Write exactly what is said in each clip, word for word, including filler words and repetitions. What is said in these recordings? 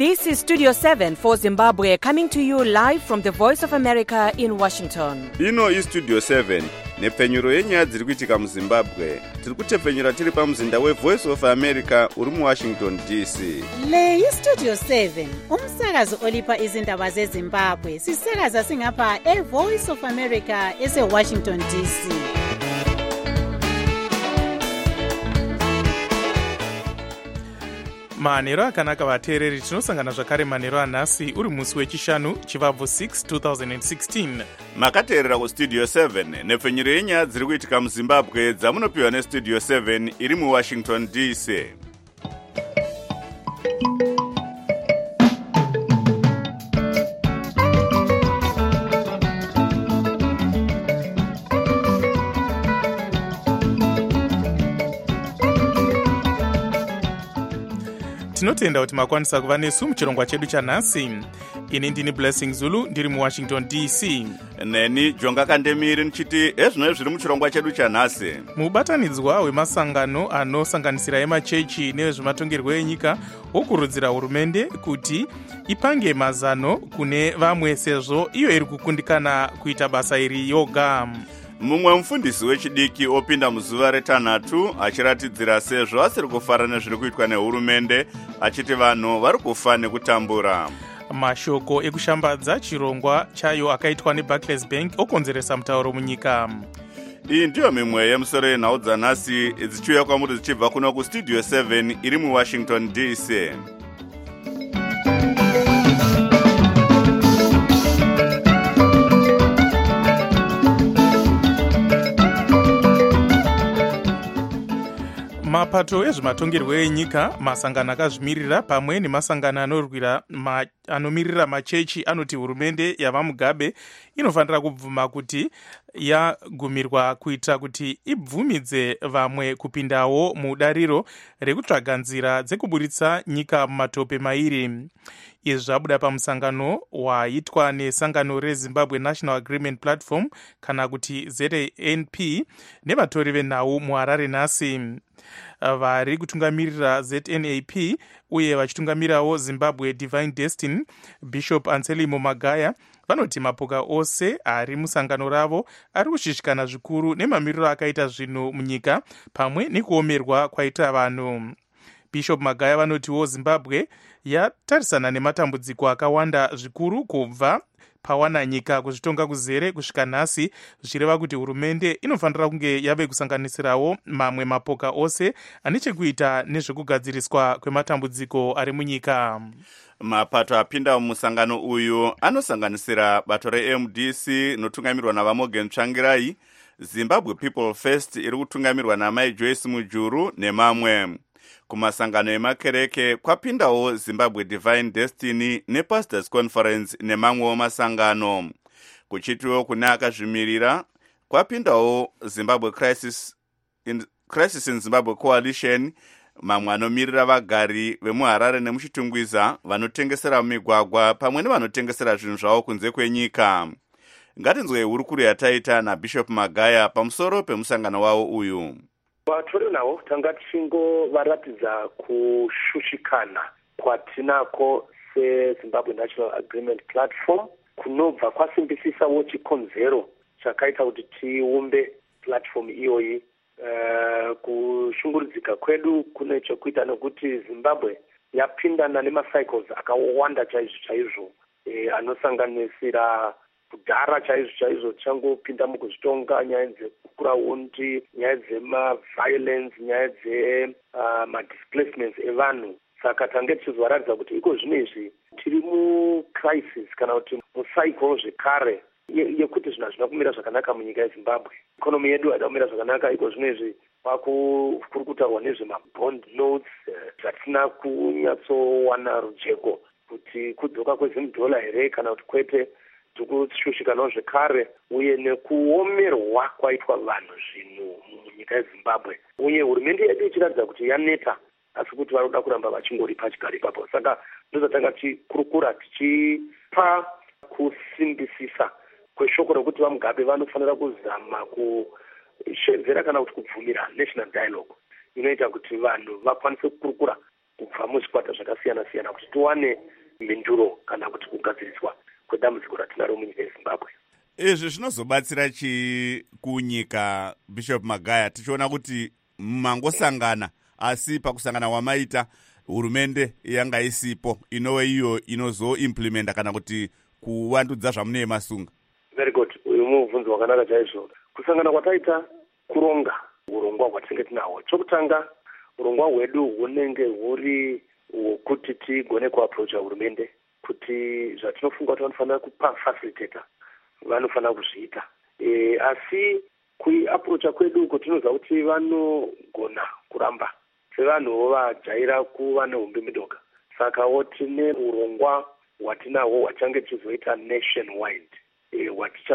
This is Studio seven for Zimbabwe, coming to you live from the Voice of America in Washington. Ino is Studio seven, nepfenyuro yenyaya dziri kuitika muZimbabwe. Tiri kutepfenyura tiri pamuzinda weVoice of America uri muWashington D C. Le iStudio seven, umsakazo olipa izindaba zeZimbabwe. Sisakaza singapha eVoice of America eseWashington D C. manheru akanaka vateereri, tinosangana zvakare manheru anhasi uri musi wechishanu chivabvu six twenty sixteen. Makateerera kuStudio seven, nepfenyuro yenyaya dziri kuitika muZimbabwe dzamunopiwa neStudio seven iri muWashington D C. tinotenda kuti makwanisa kuva nesu muchirongwa chedu chanhasi. Ini ndini Blessing Zulu ndiri muWashington D C. Neni Jonga Kandemiri ndichiti ezvino zviri muchirongwa chedu chanhasi. Mubatanidzwa wemasangano anosanganisira emachechi nevezvematongerwo enyika wokurudzira hurumende kuti ipange mazano kune vamwe sezvo iyo iri kukundikana kuita basa iri yoga. Mumwe mufundisi wechidiki opinda muzuva retanhatu achiratidzira sezvo asiri kufara nezviri kuitwa nehurumende, achiti vanhu vari kufa nekutambura. Mashoko ekushambadza chirongwa chayo akaitwa neBarclays Bank okonzeresa mutauro munyika. Iyi ndiyo mimwe yemusoro yenhau dzanhasi dzichiuya kwamuri dzichibva kuno kuStudio seven iri muWashington D C. Mapato ezvematongerwo enyika, masangano akazvimirira pamwe nemasangano anorwira ma, anomirira machechi anoti hurumende yava Mugabe inofanira kubvuma kuti yagumirwa kuitira kuti ibvumidze vamwe kupindawo mudariro rekutsvaga nzira dzekuburitsa nyika mumatope mairi. Izvi zvabuda pamusangano waitwa nesangano reZimbabwe National Agreement Platform kana kuti Z A N P nevatori venhau muHarare nhasi. Vari kutungamirira Z N A P uye vachitungamirawo Zimbabwe Divine Destiny, Bishop Anselmo Magaya, vanoti mapoka ose ari musangano ravo ari kushishikana zvikuru nemamiriro akaita zvinhu munyika pamwe nekuomerwa kwaita vanhu. Bishop Magaya vanotiwo Zimbabwe yatarisana nematambudziko akawanda zvikuru kubva pawana nyika kuzvitonga kuzere kusvika nhasi, zvichireva kuti hurumende inofanira kunge yave kusanganisirawo mamwe mapoka ose ane chekuita nezvekugadziriswa kwematambudziko ari munyika. Mapato apinda mumusangano uyu anosanganisira bato reM D C notungamirwa naVaMorgan Tsvangirai, Zimbabwe People First iri kutungamirwa naMai Joyce Mujuru nemamwe. Kumasangano emakereke kwapindawo Zimbabwe Divine Destiny nePastors Conference nemamwewo masangano. Kuchitiwo kune akazvimirira kwapindawo Zimbabwe Crisis in, Crisis in Zimbabwe Coalition, mamwe anomirira vagari vemuHarare nemuchitungwiza vanotengesera migwagwa pamwe nevanotengesera zvinhu zvavo kunze kwenyika. Ngatinzwe hurukuru yataita naBishop Magaya pamusoro pemusangano wavo uyu. Vatori navo tanga tichingovaratidza kushushikana kwatinako seZimbabwe National Agreement Platform kunobva kwasimbisisawo chikonzero chakaita kuti tiumbe platform iyoyi. Uh, kushungurudzika kwedu kune chekuita nekuti Zimbabwe yapindana nemacycles akawanda chaizvo chaizvo e, anosanganisira kudhara chaizvo chaizvo tichangopinda mukuzvitonga nyaya dzekukura-undi, nyaya dzemaviolence, nyaya dzemadisplacements uh, evanhu. Saka tange tichizovaratidza kuti iko zvinezvi tiri mucrisis kana kuti mucycle zvekare yekuti zvinhu hazvina kumira zvakanaka munyika yeZimbabwe. Ikonomi yedu haina kumira zvakanaka, iko zvinezvi kuri kutaurwa nezvemabond notes zvatina kunyatsowana rujeko kuti kudzoka kwezimudhola here kana kuti kwete. Tikushushikanawo zvekare uye nekuomerwa kwaitwa vanhu zvinhu munyika yeZimbabwe, uye hurumende yedu ichiratidza kuti yaneta asi kuti varoda kuramba vachingoripa chigari ipapo. Saka ndozvatanga tichikurukura tichipa kusimbisisa kweshoko rokuti vaMugabe vanofanira kuzama kushedzera kana kuti kubvumira national dialogue inoita kuti vanhu vakwanise kukurukura kubva muzvikwata zvakasiyana siyana kuti tiwane mhinduro kana kuti kugadziriswa kwedambudziko ratinaro munyika yeZimbabwe. Izvi zvinozobatsira chi kunyika, Bishop Magaya, tichiona kuti mangosangana asi pakusangana wamaita hurumende yanga isipo inove iyo inozoimplementa kana kuti kuvandudza zvamunee masunga? Very good. Uyu mubvunzo wakanaka chaizvo. Kusangana kwataita kuronga urongwa hwatinenge tinahwo. Chokutanga, urongwa hwedu hunenge huri hwokuti tigone kuaprocha hurumende kuti zvatinofunga kuti vanofanira kupafacilitata vanofanira kuzviita. E, asi kuiaprocha kwedu uko tinoziva kuti vanogona kuramba sevanhuwo vajaira kuva nehumbi midoka. Sakawo tine urongwa hwatinahwo hwachange tichizoita nationwide, e,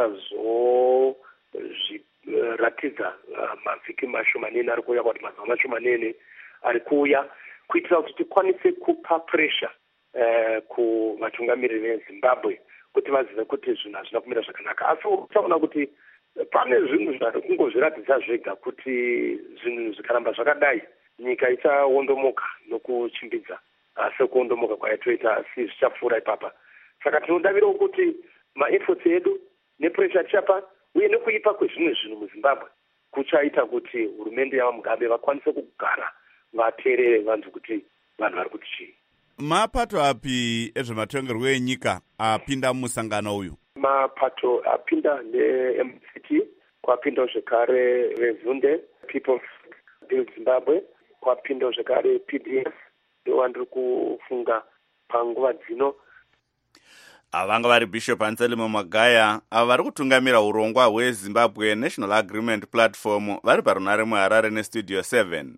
hwatichazozviratidza uh, mavhiki mashomanene ari kuuya, kuti mazuva mashomanene ari kuuya, kuitira kuti tikwanise kupa pressure uh, kuvatungamiriri veZimbabwe kuti vazive kuti zvinhu hazvina kumira zvakanaka. Asi uchaona kuti pane zvinhu zvinoda kungozviratidza zvega kuti zvinhu zvikaramba zvakadai nyika ichaondomoka nokuchimbidza sekuondomoka kwaitoita, asi zvichapfuura ipapa. Saka tinodavirawo kuti maefforts edu nepressure tichapa uye nekuipa kwezvimwe zvinhu muZimbabwe kuchaita kuti hurumende yavaMugabe vakwanise kugara vateerere vantu kuti vanhu vari kuti chii. Mapato api ezvematongerwo enyika apinda mumusangano uyu? Mapato apinda ne-M C T, kwapinda zvekare Rezunde, People's Build Zimbabwe, kwapinda zvekare P D F, ndowandiri kufunga panguva dzino. Avanga vari Bishop Anselmo Magaya, ava vari kutungamira urongwa hweZimbabwe National Agreement Platform, vari parunare muHarare neStudio seven.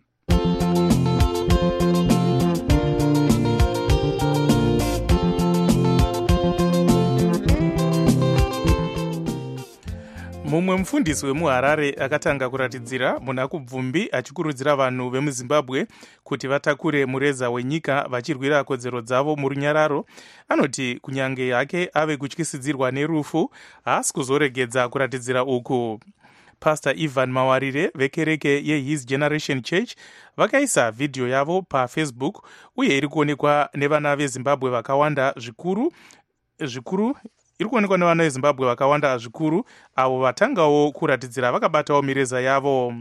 Mumwe mufundisi wemuHarare akatanga kuratidzira muna kubvumbi achikurudzira vanhu vemuZimbabwe kuti vatakure mureza wenyika vachirwira kodzero dzavo murunyararo. Anoti kunyange yake ave kutyisidzirwa nerufu, haasi kuzoregedza kuratidzira uku. Pastor Ivan Mawarire vekereke yeHis Generation Church vakaisa vhidhiyo yavo paFacebook uye iri kuonekwa nevana veZimbabwe vakawanda zvikuru zvikuru iri kuonekwa nevana veZimbabwe vakawanda zvikuru avo vatangawo kuratidzira vakabatawo mireza yavo.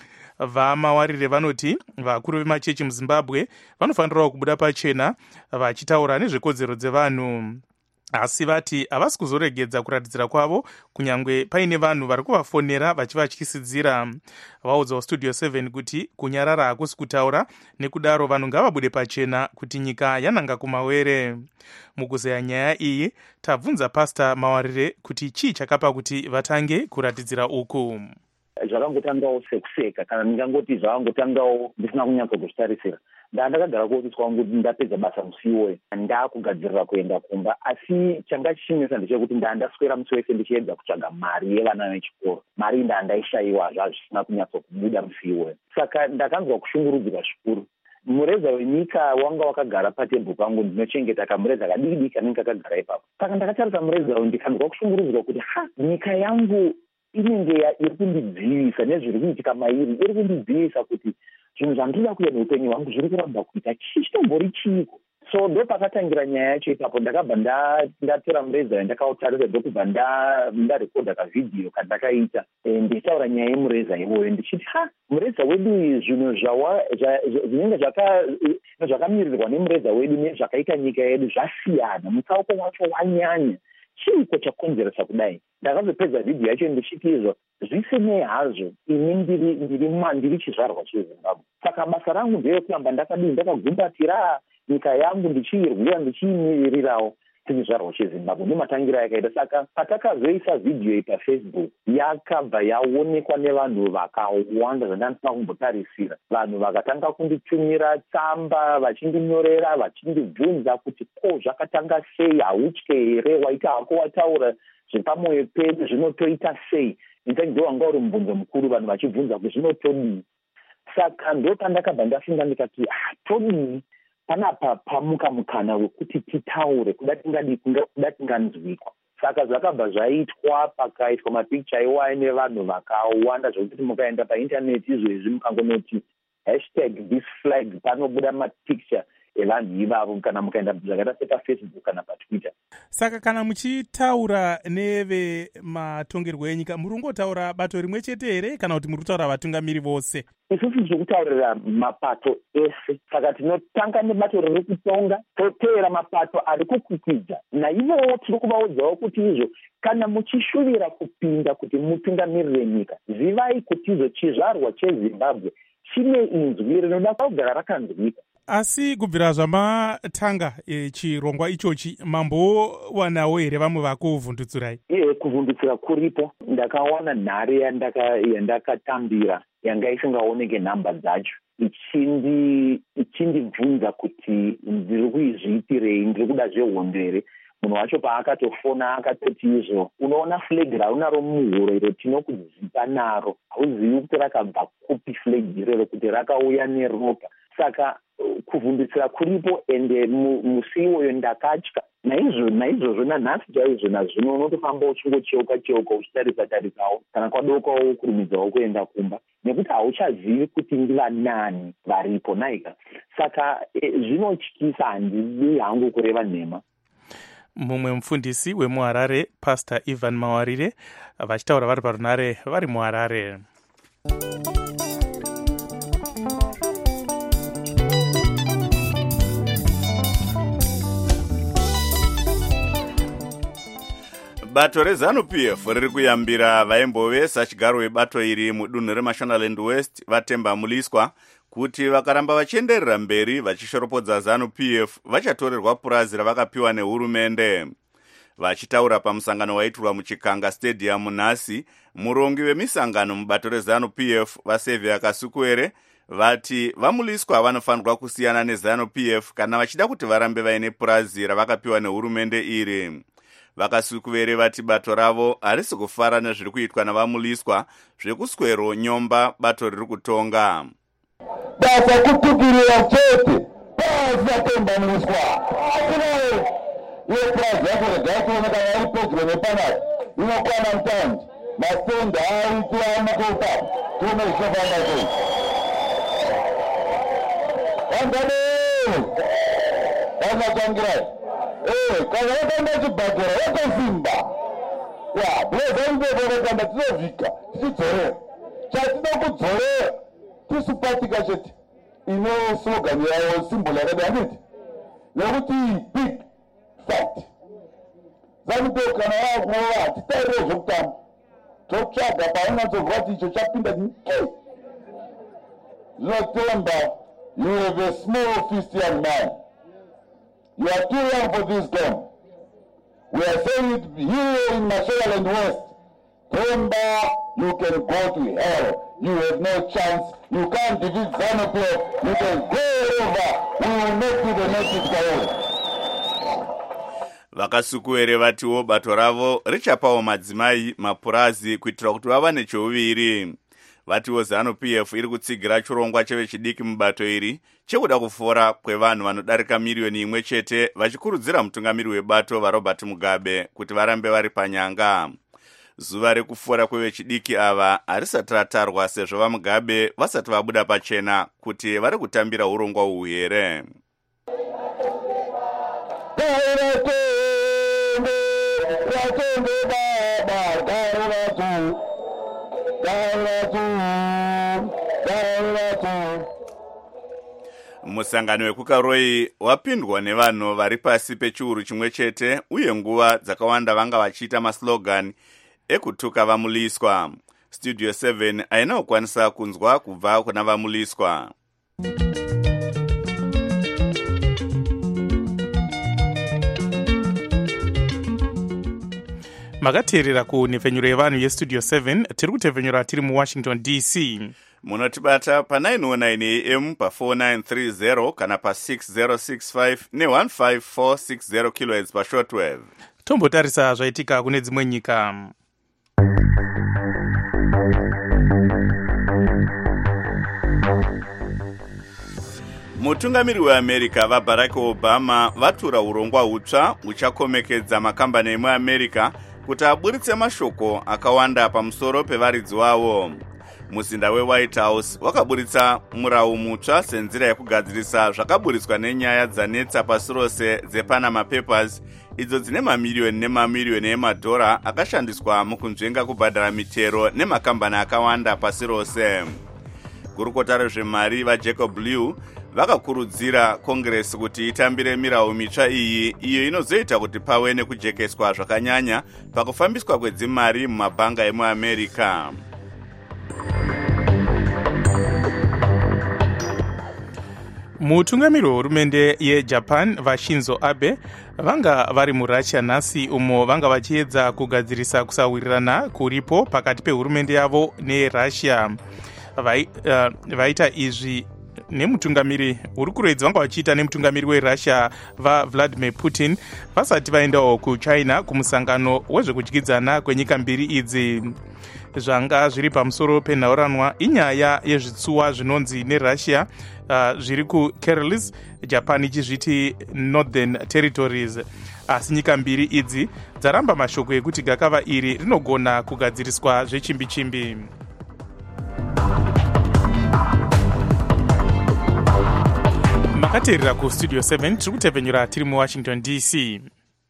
VaMawarire vanoti vakuru vemachechi muZimbabwe vanofanirawo kubuda pachena vachitaura nezvekodzero dzevanhu, asi vati havasi kuzoregedza kuratidzira kwavo kunyange paine vanhu vari kuvafonera vachivatyisidzira. Vaudzawo Studio seven kuti kunyarara hakusi kutaura, nekudaro vanhu ngavabude pachena kuti nyika yananga kumawere. Mukuzeya nyaya iyi tabvunza Pastor Mawarire kuti chii chakapa kuti vatange kuratidzira uku. Zvakangotangawo sekuseka kana ndingangoti zvakangotangawo ndisina kunyatsa kuzvitarisira. Ndakagara kuotiswa kuti ndapedza basa musiwo ndakugadzirira kuenda kumba, asi changa chichinesa ndechekuti ndandaswera musi wese ndichiedza kutsvaga mari yevana vechikoro. Mari ndandaishayiwa zvisina kunyatsa kubuda musiwo. Saka ndakanzwa kushungurudzika zvikuru. Mureza wenyika wanga wakagara patebhu pangu, ndinochengeta kamureza kadiki kanenge kakagara ipapo. Saka ndakatarisa mureza uyu ndikanzwa kushungurudzika kuti ha, nyika yangu inenge iri kundidzivisa nezviri kuitika mairi, iri kundidzivisa kuti zvinhu zvandinoda kuita neupenyu hwangu zviri kuramba kuita chitombori chiiko. So ndo pakatangira nyaya yacho ipapo. Ndakabva ndatora mureza ndakautarisa, ndokubva ndarekodha kavhidhiyo kandakaita ndichitaura nyaya yemureza iwoyo ndichiti ha, mureza wedu zvinhu zvinenge zvakamirirwa nemureza wedu nezvakaita nyika yedu zvasiyana, mutsauko wacho wanyanya. Chiiko chakonzeresa kudai? Ndakazopedza vhidhiyo yacho ndichiti izvo zvisinei hazvo ini ndiri ndiri ndiri chizvarwa cheZimbabwe. Saka basa rangu nderekuramba ndakadini ndakagumbatira nyika yangu ndichiirwira ndichiimirirawo chizvarwa cheZimbabwe. Ndomatangira yakaita. Saka patakazoisa vhidhiyo iyi paFacebook yakabva yaonekwa nevanhu vakawanda zvandandisina kumbotarisira. Vanhu vakatanga kunditumira tsamba vachindinyorera vachindibvunza kuti ko zvakatanga sei, hautye here, waita hako wataura zvepamwoyo pedu zvinotoita sei. Intange wanga uri mubvunzo mukuru, vanhu vachibvunza kuti zvinotodii. Saka ndo pandakabva ndafunga ndikati ah, todii panapa pamuka mukana wekuti titaure kuda tingadi kuda tinganzwikwa. Saka zvakabva zvaitwa, pakaitwa mapikicha iwayo nevanhu vakawanda zvokuti mukaenda paintaneti izvezvi mukangonoti hashtag this flag panobuda mapicture evanhu ivavo kana mukaenda zvakaita sepafacebook kana patwitter. Saka kana muchitaura nevematongerwo enyika muri kungotaura bato rimwe chete here kana kuti muri kutaura vatungamiri vose? Isusu tiri kutaurira mapato ese, saka tinotanga nebato riri kutonga toteera mapato ari kukwikwidzwa naivowo tiri kuvaudzawo kuti izvo kana muchishuvira kupinda kuti mutungamirire nyika zivai kuti izvo chizvarwa chezimbabwe chine inzwi rinoda kugara rakanzwika. Asi kubvira zvamatanga e, chirongwa ichochi mambowanawo here vamwe vakuvhundutsurai? Iye kuvhundutsira kuripo. Ndakawana nhare yandakatambira yanga isingaoneke nhamba dzacho ichindi ichindibvunza kuti ndiri kuizviitirei, ndiri kuda zvehondo here. Munhu wacho paakatofona akatoti izvo unoona flag raunaro muhuro iro tinokudzipa naro, hauzivi kuti rakabva kupi flag irero kuti rakauya neropa. Saka kuvhundutsira kuripo ende musi iwoyo ndakatya naizvo naizvozvo nanhasi chaizvo nazvino unotofamba uchingocheuka cheuka uchitarisa tarisawo kana kwadokawo kurumidzawo kuenda kumba nekuti hauchazivi kuti ndiva nani varipo naika. Saka e, zvinotyisa, handidi hangu kureva nhema. Mumwe mufundisi wemuharare Pastor Ivan Mawarire vachitaura vari parunare vari muharare. Bato reZANU-P F riri kuyambira vaimbovesa chigaro webato iri mudunhu reMashonaland West Vatemba Muliswa kuti vakaramba vachienderera mberi vachishoropodza ZANU-P F vachatorerwa purazi ravakapiwa nehurumende. Vachitaura pamusangano waitirwa muChikanga Stadium nhasi, murongi wemisangano mubato reZANU-P F vaSaviour Kasukwere vati vaMuliswa vanofanirwa kusiyana neZANU-P F kana vachida kuti varambe vaine purazi ravakapiwa nehurumende iri. Vakasukwere vati bato ravo harisi kufara nezviri kuitwa navaMuliswa zvekuswero nyomba bato riri kutonga. Basa kutukirira chete pasi Vatemba Muliswa akinayo iyo purazi yako rega kuoneka vari pedyo nepanapa inokwana mutandi mastendi aiti amukopa tuone zvinofamba sei vangade vanatangirai Eh, kana wakanda chibhadhara wakazimba. Ya, bweza mbepo wakanda tinovhika, tichidzorera. Chatida kudzorera, tisupatika chete. Ino slogan yawo symbol yakada handiti. Nekuti big fact. ZANU-P F kana wakumova titairire zvekutamba. Totsvaga paunganzobva kuti icho chapinda nike. Zvinotemba, you have a small fist young man. You are too young for this game. We are saying it here in Mashonaland West. Temba, you can go to hell. You have no chance. You can't defeat ZANU-P F. You can go over. We will make you the next priority. Vakasukwere vatiwo bato ravo richapawo madzimai mapurazi kuitira kuti vava nechouviri. Vatiwo ZANU-P F iri kutsigira chirongwa chevechidiki mubato iri chekuda kufora kwevanhu vanodarika miriyoni imwe chete vachikurudzira mutungamiri webato vaRobert Mugabe kuti varambe vari panyanga. Zuva rekufora kwevechidiki ava harisati ratarwa sezvo vaMugabe vasati vabuda pachena kuti vari kutambira urongwa uhu here. Musangano wekukaroi wapindwa nevanhu vari pasi pechiuru chimwe chete uye nguva dzakawanda vanga vachiita maslogan ekutuka vaMuliswa. Studio seven aina kukwanisa kunzwa kubva kuna vaMuliswa. Makateerera kunhepfenyuro yevanhu yestudio seven tiri kutepfenyura tiri muWashington D C. Munotibata pa nine oh nine A M pa four nine three zero kana pa six zero six five ne one five four six zero kilohertz pa shortwave. Tombotarisa zvaitika kune dzimwe nyika. Mutungamiri weAmerica vaBarack Obama vatura urongwa hutsva huchakomekedza makambani emuAmerica kuti aburitse mashoko akawanda pamusoro pevaridzi wavo. muzinda wewhite house wakaburitsa murau mutsva senzira yekugadzirisa zvakaburitswa nenyaya dzanetsa pasi rose dzepanama papers, idzo dzine mamiriyoni nemamiriyoni emadhora akashandiswa mukunzvenga kubhadhara mitero nemakambani akawanda pasi rose. Gurukota rezvemari vaJacob Lew vakakurudzira Congress kuti itambire mirau mitsva iyi, iyo inozoita kuti pave nekujekeswa zvakanyanya pakufambiswa kwedzimari mumabhanga emuAmerica. mutungamiri wehurumende yejapan vaShinzo Abe vanga vari murussia nhasi umo vanga vachiedza kugadzirisa kusawirirana kuripo pakati pehurumende yavo nerussia. Vai, uh, vaita izvi nemutungamiri uri kuredzi vanga vachiita nemutungamiri werussia vaVladimir Putin vasati vaendawo kuchina kumusangano wezvekudyidzana kwenyika mbiri idzi. Zvanga zviri pamusoro penhauranwa inyaya yezvitsuwa zvinonzi nerussia uh, zviri kuKurils, Japan ichizviti Northern Territories. Asi nyika mbiri idzi dzaramba mashoko ekuti gakava iri rinogona kugadziriswa zvechimbi-chimbi. Makateerera kustudio seven tiri kutevhenyura tiri muWashington D C.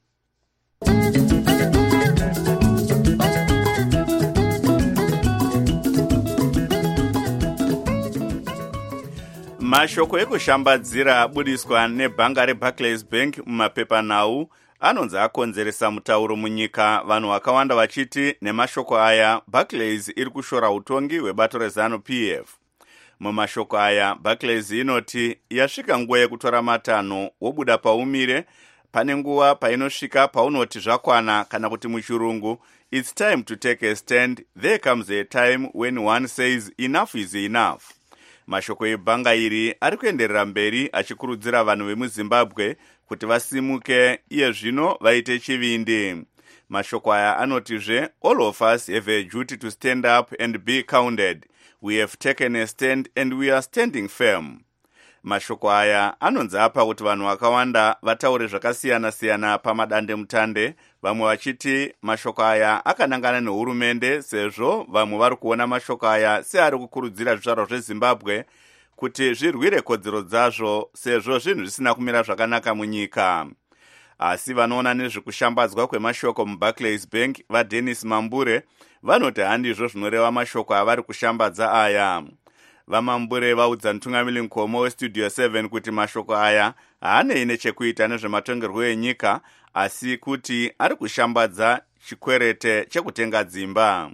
Mashoko ekushambadzira abudiswa nebhanga reBarclays Bank mumapepanhau anonzi akonzeresa mutauro munyika, vanhu vakawanda vachiti nemashoko aya Barclays iri kushora utongi hwebato reZanu P F. Mumashoko aya Barclays inoti yasvika nguva yekutora matanho wobuda paumire, pane nguva painosvika paunoti zvakwana, kana kuti muchirungu it's time to take a stand, there comes a time when one says enough is enough. Mashoko ebhanga iri ari kuenderera mberi achikurudzira vanhu vemuZimbabwe kuti vasimuke iye zvino vaite chivindi. Mashoko aya anotizve all of us have a duty to stand up and be counted. We have taken a stand and we are standing firm. Mashoko aya anonzi apa kuti vanhu vakawanda vataure zvakasiyana-siyana pamadande mutande, vamwe vachiti mashoko aya akanangana nehurumende sezvo vamwe vari kuona mashoko aya seari kukurudzira zvizvarwa zveZimbabwe kuti zvirwire kodzero dzazvo sezvo zvinhu zvisina kumira zvakanaka munyika. Asi vanoona nezvekushambadzwa kwemashoko muBarclays Bank vaDennis Mambure vanoti handizvo zvinoreva mashoko avari kushambadza aya. VaMambure vaudza mutungamiri mukoma westudio seven kuti mashoko aya haanei nechekuita nezvematongerwo enyika, asi kuti ari kushambadza chikwerete chekutenga dzimba.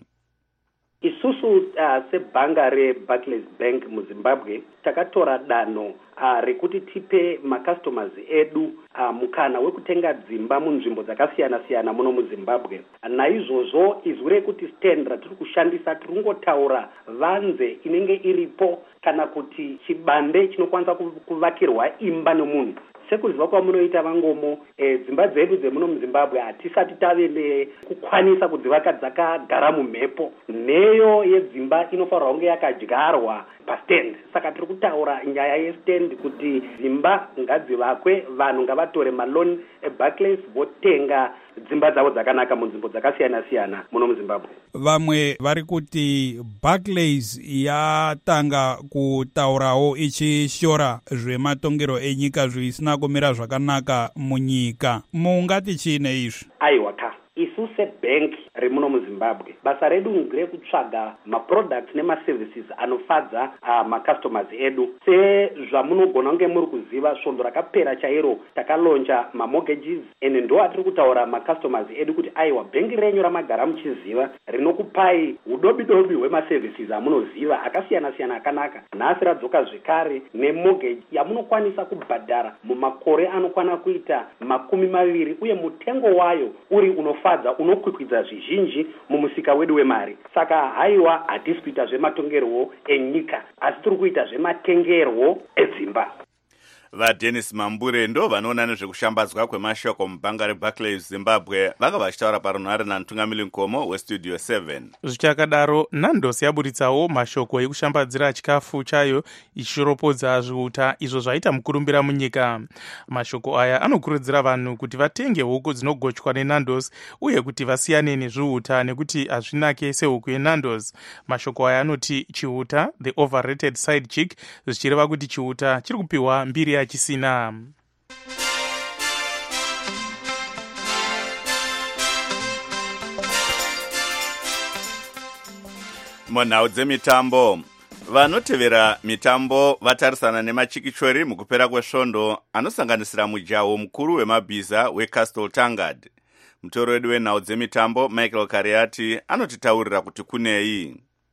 Isusu uh, sebhanga reBarclays Bank muZimbabwe takatora danho uh, rekuti tipe macustomers edu uh, mukana wekutenga dzimba munzvimbo dzakasiyana-siyana muno muZimbabwe. Naizvozvo izwi rekuti stand ratiri kushandisa tiringotaura vanze inenge iripo kana kuti chibande chinokwanisa kuvakirwa imba nomunhu. Sekuziva kwamunoita vangomo e, dzimba dzedu dzemuno muZimbabwe hatisati tave nekukwanisa kudzivaka dzakagara mumhepo. Neyo yedzimba inofanirwa kunge yakadyarwa pastand. Saka tiri kutaura nyaya yestand kuti dzimba ngadzivakwe, vanhu ngavatore maloni eBarclays votenga dzimba dzavo dzakanaka munzvimbo dzakasiyana-siyana muno muZimbabwe. Vamwe vari kuti Barclays yatanga kutaurawo ichishora zvematongero enyika zvisina kumira zvakanaka munyika. Mungati chiine izvi? Aiwa ka. Isu sebhenk remuno muZimbabwe basa redu ngerekutsvaga maproducts nemaservices anofadza uh, macustomers edu. Sezvamunogona kunge muri kuziva svondo rakapera chairo takalonja mamortgages ende ndo atiri kutaura macustomers edu kuti aiwa bhengi renyu ramagara muchiziva rinokupai udobidobi hwemaservices amunoziva akasiyana-siyana akanaka. Nhasi radzoka zvekare nemortgage yamunokwanisa kubhadhara mumakore anokwana kuita makumi maviri uye mutengo wayo uri unofadza unokwikwidza zvizhinji mumusika wedu wemari. Saka haiwa hatisi kuita zvematongerwo enyika asi tiri kuita zvematengerwo edzimba. vaDennis Mambure ndo vanoona nezvekushambadzwa kwemashoko mubhanga reBarclays Zimbabwe vanga vachitaura parunhare namutungamiri Nkomo westudio seven. Zvichakadaro, Nandos yaburitsawo mashoko ekushambadzira chikafu chayo ichiropodza zviuta izvo zvaita mukurumbira munyika. Mashoko aya anokurudzira vanhu kuti vatenge huku dzinogochwa neNandos uye kuti vasiyane nezviuta nekuti hazvinake sehuku yeNandos. Mashoko aya anoti chiuta, the overrated side chick, zvichireva kuti chiuta chiri kupiwa mbiri yachisina. Munhau dzemitambo, vanotevera mitambo vatarisana nemachikichori mukupera kwesvondo anosanganisira mujaho mukuru wemabhiza weCastle Tangard. Mutoro wedu wenhau dzemitambo Michael Kariati anotitaurira kuti kunei.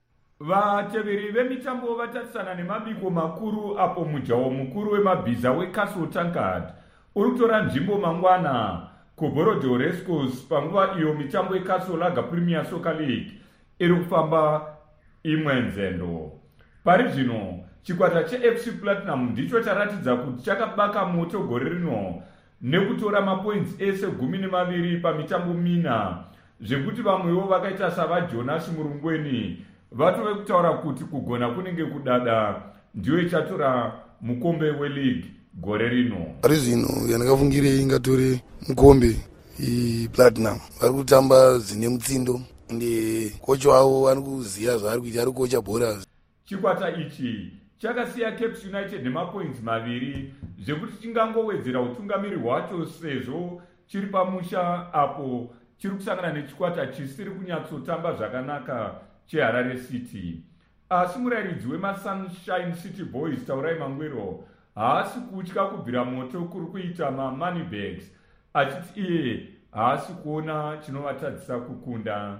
Vateveri vemitambo vatarisana nemabiko makuru apo mujaho mukuru wemabhiza weCastle Tangard uri kutora nzvimbo mangwana kuBorodeo Racecourse panguva iyo mitambo yeCastle Lager Premier Soccer League iri kufamba imwe nzendo. Pari zvino chikwata cheF C Platinum ndicho charatidza kuti chakabaka moto gore rino nekutora mapoints ese gumi nemaviri pamitambo mina, zvekuti vamwewo vakaita savaJonas Murungweni vatove kutaura kuti kugona kunenge kudada ndiyo ichatora mukombe weleague gore rino. Pari zvino yandakafungire ingatore mukombe iPlatinum. Vari kutamba zvine mutsindo ndi kocha wavo ari kuziva zvaari kuita, ari kocha bhora. Chikwata ichi chakasiya Cape United nemapoints maviri zvekuti chingangowedzera utungamiri hwacho sezvo chiri pamusha apo chiri kusangana nechikwata chisiri kunyatsotamba zvakanaka cheHarare City. Asi murayiridzi wemaSunshine City Boys Taurai Mangwero haasi kutya kubvira moto kuri kuita maMoneybags, achiti iye haasi kuona chinovatadzisa kukunda.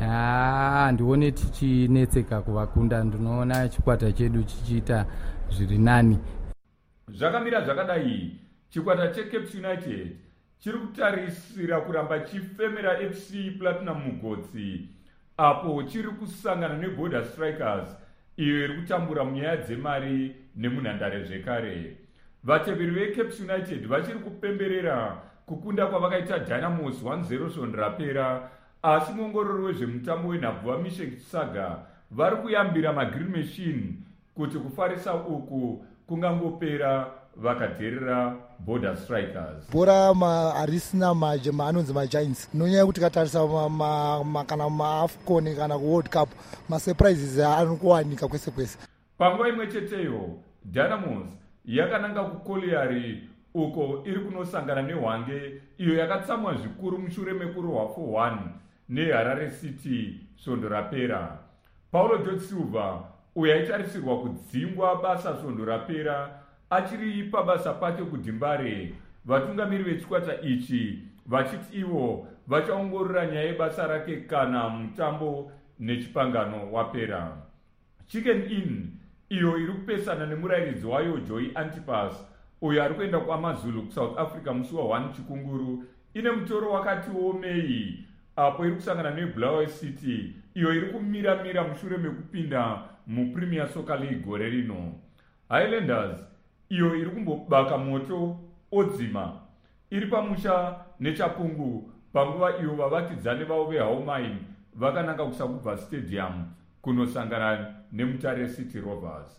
Ah, ndione tichinetseka kuvakunda, ndinoona chikwata chedu chichiita zviri nani. Zvakamira zvakadai, chikwata cheCape United chiri kutarisira kuramba chifemera F C Platinum mugotsi apo chiri kusangana neBorder Strikers iyo iri kutambura munyaya dzemari nemunhandare zvekare. Vateveri veCape United vachiri kupemberera kukunda kwavakaita Dynamos one zero svondo rapera, asi muongorori wezvemutambo wenhabvu Mishek Saga vari kuyambira maGreen Machine kuti kufarisa uku kungangopera vakadherera Border Strikers. Bhora harisina majema anonzi maGiants. Nonyaya kuti katarisa kana maAfcon kana kuWorld Cup masurprises anokuwanika kwese kwese. Panguva imwe cheteyo Dynamos yakananga kuColliery uko iri kunosangana neHwange iyo yakatsamwa zvikuru mushure mekurohwa four one neHarare City svondo rapera. Paulo George Silva uyo aitarisirwa kudzingwa basa svondo rapera achiri pabasa pake kuDhimbare. Vatungamiri vechikwata ichi vachiti ivo vachaongorora nyaya yebasa rake kana mutambo nechipangano wapera. Chicken Inn iyo iri kupesana nemurayiridzi wayo Joy Antipas uyo ari kuenda kuAmaZulu kuSouth Africa musi wa one Chikunguru ine mutoro wakati omei apo iri kusangana neBulawayo City iyo iri kumira-mira mushure mekupinda muPremier Soccer League gore rino. Highlanders iyo iri kumbobaka moto odzima iri pamusha neChapungu panguva iyo vavakidzani vavo veHaumine vakananga kuSakubva Stadium kunosangana neMutare City Rovers.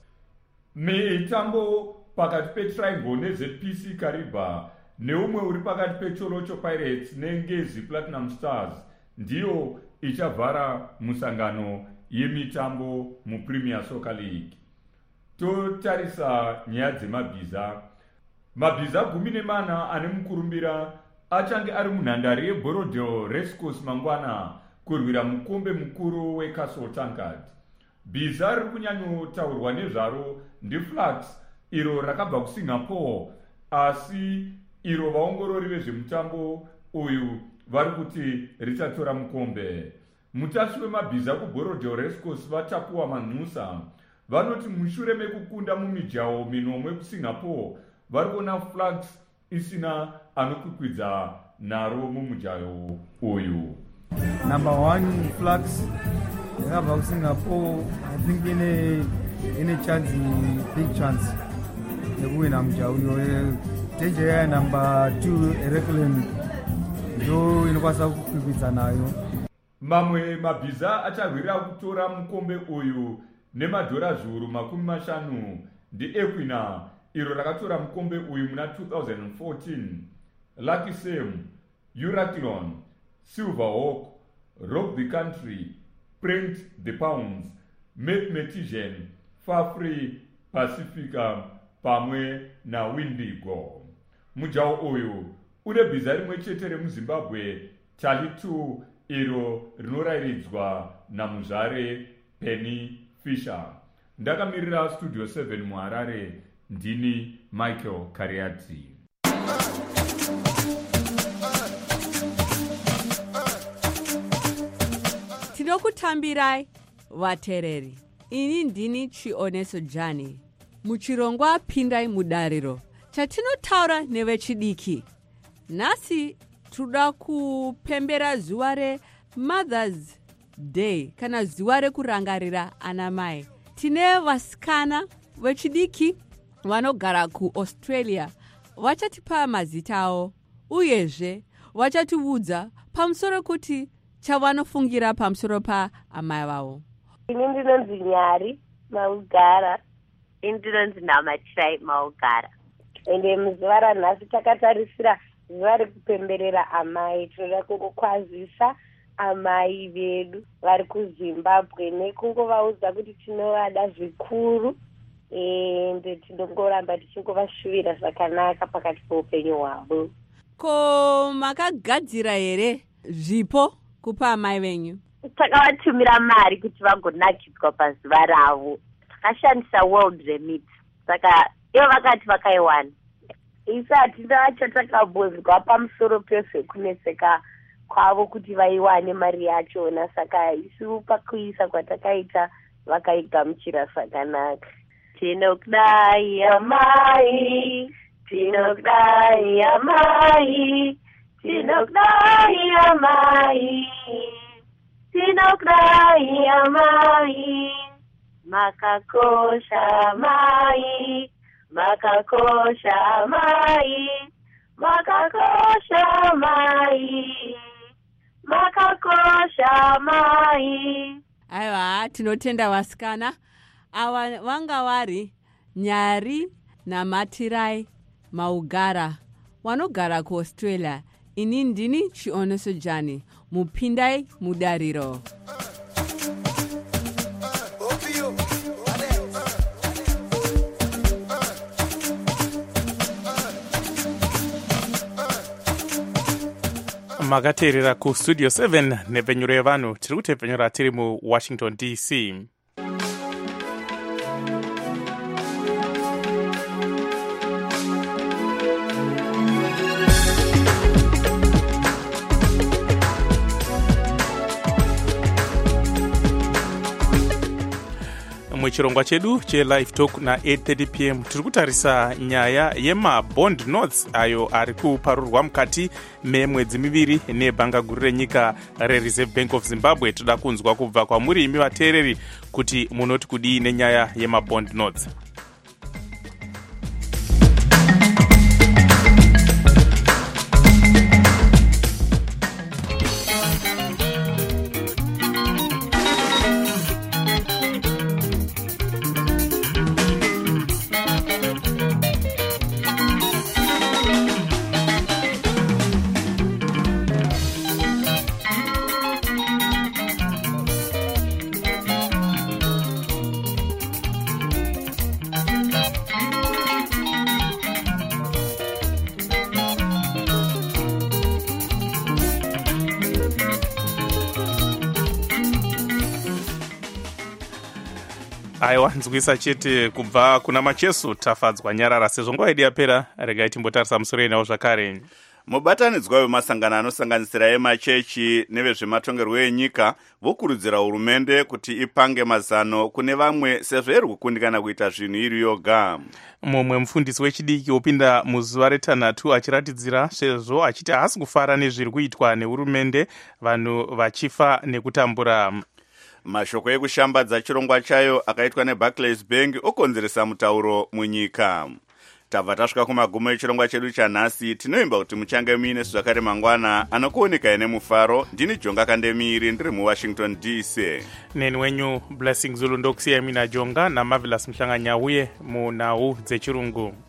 Mitambo pakati peTriangle neZPC Kariba neumwe uri pakati peCholocho Pirates neNgezi Platinum Stars ndiyo ichavhara musangano yemitambo muPremier Soccer League. Totarisa nyaya dzemabhiza. Mabhiza gumi nemana ane mukurumbira achange ari munhandare yeBorodeo Racecourse mangwana kurwira mukombe mukuru weCastle Tangard. Bhiza riri kunyanyotaurwa nezvaro ndiFlux iro rakabva kuSingapore, asi iro vaongorori vezvemutambo uyu vari kuti richatora mukombe. Mutasvi wemabhiza kuBorodeo Racecourse vaTapuwa Manhusa vanoti mushure mekukunda mumijaho minomwe kuSingapore vari kuona Flux isina anokwikwidza naro mumujaho uyu. Number one Flux yakabva kuSingapore, I think ine ine chance, big chance nekuwina muja uyo. Tenje yaya namba two Erekland ndo inokwanisa kukwikwidzana nayo. Mamwe mabhiza acharwira kutora mukombe uyu nemadhora zviuru makumi mashanu ndiEquina iro rakatora mukombe uyu muna two thousand fourteen. Lucky Sam, Euraclon, Silverhawk, Rock the Country, Print the Pounds, Mathematician, Fafree, Pacifica pamwe na Windigo. Mujawo uyu une bhiza rimwe chete remuZimbabwe Tally two iro rinorayiridzwa namuzvare Penny Fisher. Ndakamirira Studio seven muHarare, ndini Michael Kariati. Tinokutambirai vatereri. Ini ndini Chioneso Jani. Muchirongwa pindai mudariro. Chatinotaura nevechidiki. Nasi tuda kupembera zuva reMother's Day kana zuva rekurangarira anamai. Tine vasikana vechidiki vanogara kuAustralia. Vachatipa mazita avo uyezve vachatiudza pamusoro kuti chavanofungira pamusoro paamai vavo. Ini ndinonzi Nyari Maugara. Ini ndinonzi Namatirai Maugara. Ende muzuva ranhasi takatarisira zuva rekupemberera amai. Tinoda kungokwazisa amai vedu vari kuZimbabwe nekungovaudza kuti tinovada zvikuru ende tinongoramba tichingovashuvira zvakanaka pakati peupenyu hwavo. Ko makagadzira here zvipo kupa amai venyu? Takavatumira mari kuti vagonakidzwa pazuva ravo. Takashandisa World Remit. Saka ivo vakati vakaiwana. Isi hatina chatakambonzwa pamusoro pezvekunetseka kwavo kuti vaiwane mari yachona. Saka isu pakuisa kwatakaita vakaigamuchira zvakanaka. Tinokudai amai, tinokudai amai, tinokudai amai, tinokudai amai, makakosha amai, makakosha amai, makakosha amai, makakosha amai. Aiwa, tinotenda vasikana. Ava vanga vari Nyari Namatirai Maugara vanogara kuAustralia. Ini ndini Chioneso Jani. Mupindai mudariro. Makateerera ku Studio seven nepfenyuro yevanhu tiri kutepfenyura tiri mu Washington D C. Muchirongwa chedu chelive talk na eight thirty p m tiri kutarisa nyaya yemabond notes ayo ari kuparurwa mukati memwedzi miviri nebhanga guru renyika reReserve Bank of Zimbabwe. Toda kunzwa kubva kwamuri imi vateereri kuti munoti kudii nenyaya yemabond notes. Aiwa, nzwisa chete kubva kuna Macheso tafadzwa nyarara. Sezvo nguva yedu yapera, regai timbotarisa musoro enawo zvakare. Mubatanidzwa wemasangano anosanganisira emachechi nevezvematongerwo enyika vokurudzira hurumende kuti ipange mazano kune vamwe sezvo iri kukundikana kuita zvinhu iri yoga. Mumwe mufundisi wechidiki opinda muzuva retanhatu achiratidzira sezvo achiti haasi kufara nezviri kuitwa nehurumende, vanhu vachifa nekutambura. Mashoko ekushambadza chirongwa chayo akaitwa neBarclays Bank okonzeresa mutauro munyika. tabva tasvika kumagumo echirongwa chedu chanhasi. Tinoimba kuti muchange muine zvakare mangwana anokuonekai nemufaro. Ndini Jonga Kandemiri ndiri muWashington D C. Neni wenyu Blessing Zulu ndokusiyai mina Jonga naMarvelous Mhlanganyauye munhau dzechirungu.